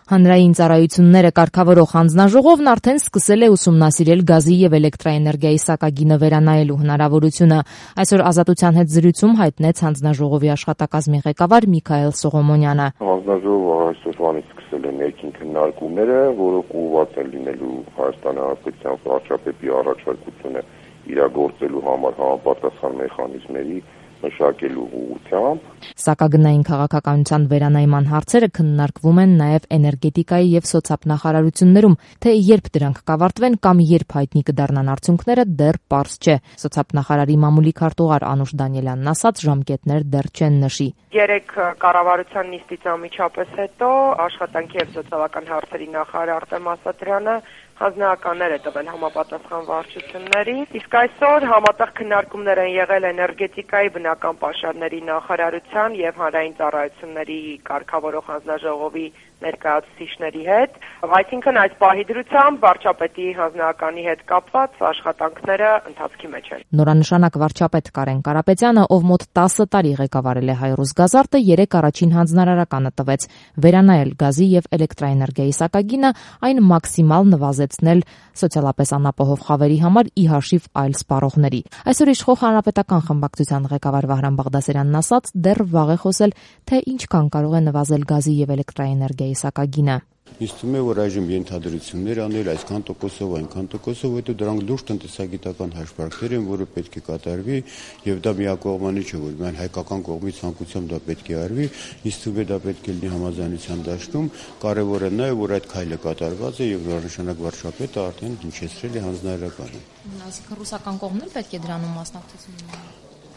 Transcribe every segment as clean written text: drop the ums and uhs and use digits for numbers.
Հանրային ծառայությունները կարգավորող հանձնաժողովն արդեն սկսել է ուսումնասիրել գազի եւ էլեկտրաէներգիայի սակագինը վերանայելու հնարավորությունը։ Այսօր Ազատության հետ զրույցում հայտնեց հանձնաժողովի աշխատակազմի ղեկավար Միքայել Սողոմոնյանը։ Հանձնաժողովը այսօրվանից սկսել է ներքին քննարկումները, որոնք ուղղված են լինելու Հայաստանի Հանրապետության վարչապետի առաջարկությունը իրագործելու համար համապատասխան մեխանիզմերի մշակելու ուղղությամբ։ Սակագնային քաղաքականության վերանայման հարցերը քննարկվում են նաև էներգետիկայի եւ սոցիալնախարարություններում, թե երբ դրանք կավարտվեն կամ երբ հայտնի կդառնան արդյունքները դեռ պարզ չէ։ Սոցիալնախարարի մամուլի քարտուղար Անուշ Դանիելյանն ասաց, ժամկետներ դեռ չեն նշի։ 3 կառավարության նիստից անմիջապես հետո աշխատանքի եւ սոցիալական հարցերի նախարար Արտեմ Ասատրյանը հանձնարարականներ է տվել համապատասխան վարչությունների, իսկ այսօր համատեղ քննարկումներ են եղել էներգետիկայի բնական պաշարների նախարարության եւ հանրային ծառայությունների կարգավորող հանձնաժողովի ներկայացուցիչների հետ, այսինքն այս պահի դրությամբ վարչապետի հանձնարարականի հետ կապված աշխատանքները ընթացքի մեջ են։ Նորանշանակ վարչապետ Կարեն Կարապետյանը, ով մոտ 10 տարի ղեկավարել է Հայ-Ռուսգազարտը, 3 առաջին հանձնարարականը տվեց վերանայել գազի եւ էլեկտրաէներգիայի սակագինը, այն մաքսիմալ նվազեցնել սոցիալապես անապահով խավերի համար ի հաշիվ այլ սպառողների։ Այսօր իշխող հանրապետական խմբակցության ղեկավար Վահրամ Բաղդասարյանն ասաց, դեռ վաղ է խոսել, թե ինչքան կարող է նվազել գազի եւ էլեկտրաէներգիայի սակագինը։ Ինձ թվում է, որ այժմ ենթադրություններ անել այսքան տոկոսով, այնքան տոկոսով, հետո դրանք լուրջ տնտեսագիտական հաշվարկներ են, որը պետք է կատարվի, եւ դա միակողմանի չէ, որ միայն հայկական կողմից ցանկությամբ դա պետք է արվի, ինձ թվում է դա պետք է լինի համաձայնության դաշտում, կարեւորը նա է, որ այդ քայլը կատարված է եւ նորանշանակ վարչապետը արդեն հնչեցրել է հանձնարարականը։ Այսինքն ռուսական կողմն էլ պետք է դրանում մասնակցություն ունենա։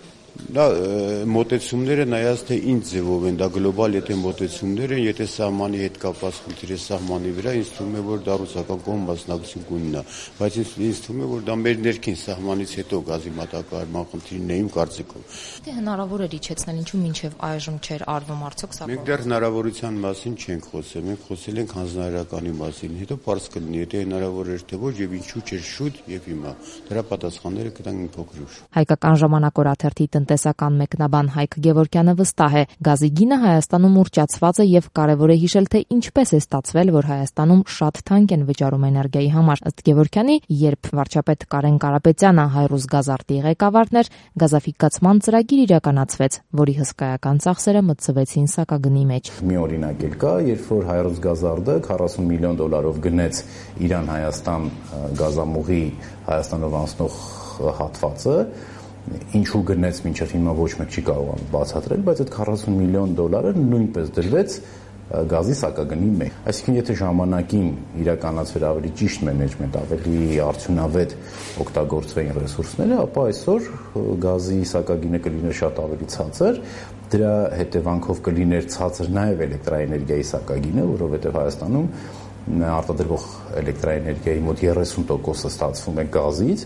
Դա մոտեցումները նայած թե ինչ ձևով են, դա գլոբալ եթե մոտեցումներ են, եթե սահմանի հետ կապված խնդիր է սահմանի վրա, ինձ թվում է, որ դա ռուսական կողմ մասնակցություն կունենա, բայց ինձ թվում է, որ դա մեր ներքին սահմանից հետո գազի մատակարարման խնդիրն է իմ կարծիքով։ Թե հնարավոր է իջեցնել, ինչու մինչև այժմ չէր արվում արդյոք սա։ Մենք դեռ հնարավորության մասին չենք խոսել, մենք խոսել ենք հանձնարարականի մասին, հետո պարզ կլինի, եթե հնարավոր էր թե ոչ եւ ինչու չէր շուտ եւ հիմա։ Դրա պատասխանները կտանք փոքր ուշ։ Հայկական ժամանակ օրաթերթի տնտեսական մեկնաբան Հայկ Գևորգյանը վստահ է, գազի գինը Հայաստանում ուռճացված է եւ կարեւոր է հիշել, թե ինչպես է ստացվել, որ Հայաստանում շատ թանկ են վճարում էներգիայի համար։ Ըստ Գևորգյանի, երբ վարչապետ Կարեն Կարապետյանը Հայ-Ռուսգազարտի ղեկավարն էր, գազաֆիկացման ծրագիր իրականացվեց, որի հսկայական ծախսերը մտցվեցին սակագնի մեջ։ Մի օրինակ էլ կա, երբ որ Հայ-Ռուսգազարտը $40 միլիոն գնեց Իրան-Հայաստան գազամուղի Հայաստանով անցնող հատվածը, ինչու գնեց մինչև հիմա ոչ մեկ չի կարողանում բացատրել, բայց այդ $40 միլիոն նույնպես դրվեց գազի սակագնի մեջ։ Այսինքն, եթե ժամանակին իրականացվեր ավելի ճիշտ մենեջմենտ, ավելի արդյունավետ օգտագործվեին ռեսուրսները, ապա այսօր գազի սակագինը կլիներ շատ ավելի ցածր, դրա հետևանքով կլիներ ցածր նաև էլեկտրաէներգիայի սակագինը, որովհետև Հայաստանում արտադրվող էլեկտրաէներգիայի մոտ 30% ստացվում է գազից,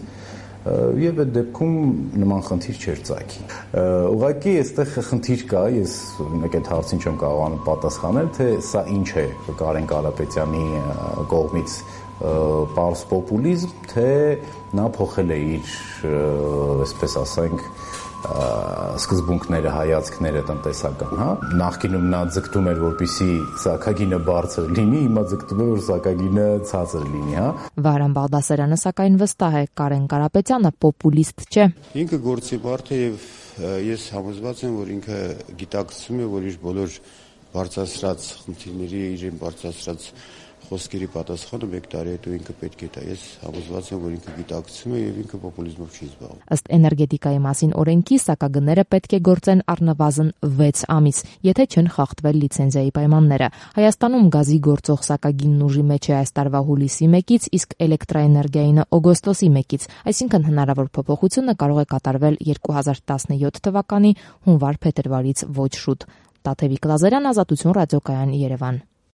եւ այդ դեպքում նման խնդիր չէր ծագի։ Ուղղակի այստեղ խնդիր կա, ես մեկ այդ հարցին չեմ կարողանում պատասխանել, թե սա ինչ է Կարեն Կարապետյանի կողմից պարզ պոպուլիզմ, թե նա փոխել է իր, այսպես ասենք, սկզբունքները, հայացքները տնտեսական, հա։ Նախկինում նա ձգտում էր, որպեսզի սակագինը բարձր լինի, հիմա ձգտում է, որ սակագինը ցածր լինի, հա։ Վահրամ Բաղդասարյանը սակայն վստահ է, Կարեն Կարապետյանը պոպուլիստ չէ։ Ինքը գործի բարդ է եւ ես համոզված եմ, որ ինքը գիտակցում է, որ իր բոլոր բարձրացրած խնդիրների, իր բարձրացրած խոսքերի պատասխանը 1 տարի հետո ինքը պետք է տա։ Ես համոզված եմ, որ ինքը գիտակցում է եւ ինքը պոպուլիզմով չի զբաղվում։ Ըստ էներգետիկայի մասին օրենքի սակագները պետք է գործեն առնվազն 6 ամիս, եթե չեն խախտվել լիցենզիայի պայմանները։ Հայաստանում գազի գործող սակագինն ուժի մեջ է այս տարվա հուլիսի 1-ից, իսկ էլեկտրաէներգիայինը օգոստոսի 1-ից, այսինքն հնարավոր փոփոխությունը կարող է կատարվել 2017 թվականի հունվար-փետրվարից ոչ շուտ։ Տաթևիկ Լազարյան, Ազատություն ռադիոկայան, Երևան։